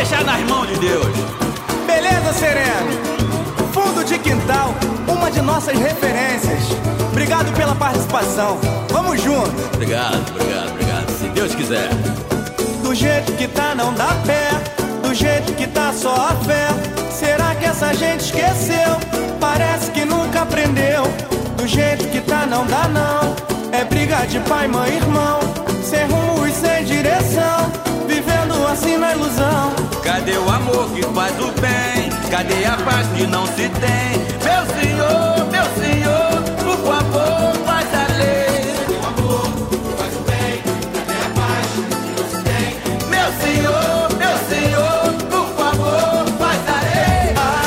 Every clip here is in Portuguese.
deixar nas mãos de Deus. Beleza, Sereno? Fundo de Quintal, uma de nossas referências. Obrigado pela participação. Vamos junto. Obrigado. Se Deus quiser. Do jeito que tá não dá pé, do jeito que tá só a fé. Será que essa gente esqueceu? Parece que nunca aprendeu. Do jeito que tá não dá não. É briga de pai, mãe, irmão, sem rumo e sem direção, vivendo assim na ilusão. Cadê o amor que faz o bem? Cadê a paz que não se tem? Meu Senhor, por favor, faz a lei. Cadê o amor que faz o bem? Cadê a paz que não se tem? Meu Senhor, por favor, faz a lei.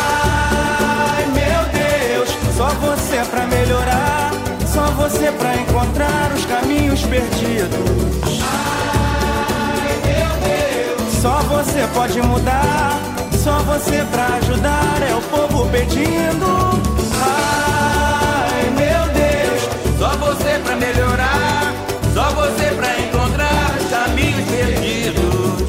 Ai, meu Deus, só você pra melhorar, só você pra encontrar os caminhos perdidos. Ai, meu Deus, só você pode mudar, só você pra ajudar, é o povo pedindo. Ai, meu Deus, Só você pra melhorar, só você pra encontrar os caminhos perdidos.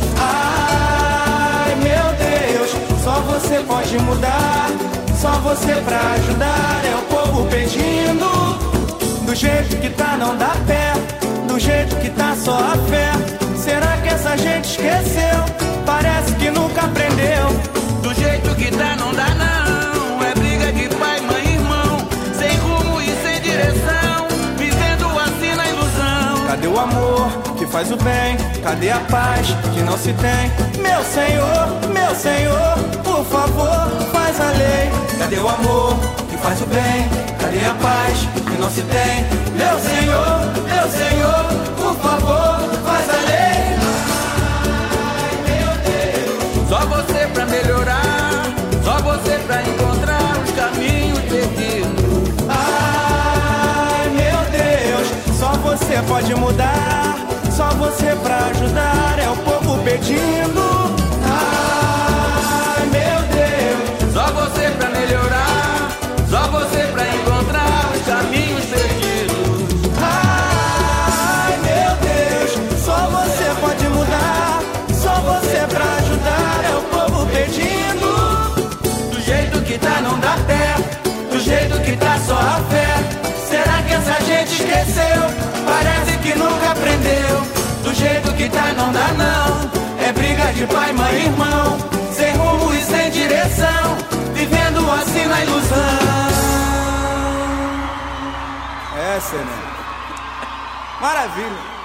ai, meu Deus, só você pode mudar, só você pra ajudar, é o povo pedindo. Do jeito que tá não dá pé, do jeito que tá só a fé. Será que essa gente esqueceu? Parece que nunca aprendeu. Do jeito que tá não dá não. É briga de pai, mãe, irmão, sem rumo e sem direção, vivendo assim na ilusão. Cadê o amor que faz o bem? Cadê a paz que não se tem? Meu Senhor, por favor, faz a lei. Cadê o amor que faz o bem? Cadê a paz que não se tem? Meu Senhor, por favor, faz a lei. ai, meu Deus, Só você pra melhorar, só você pra encontrar os caminhos perdidos. Ai, meu Deus, só você pode mudar, só você pra ajudar, é o povo pedindo. Ai, meu Deus, Só você pra melhorar, só você pra encontrar os caminhos perdidos. ai, meu Deus, só você pode mudar, só você pra ajudar, é o povo pedindo. Do jeito que tá Não dá pé, do jeito que tá só a fé. Será que essa gente esqueceu? Parece que nunca aprendeu. Do jeito que tá não dá não. É briga de pai, mãe, irmão, sem rumo e sem direção, vivendo assim na ilusão. É, Senhor. Maravilha.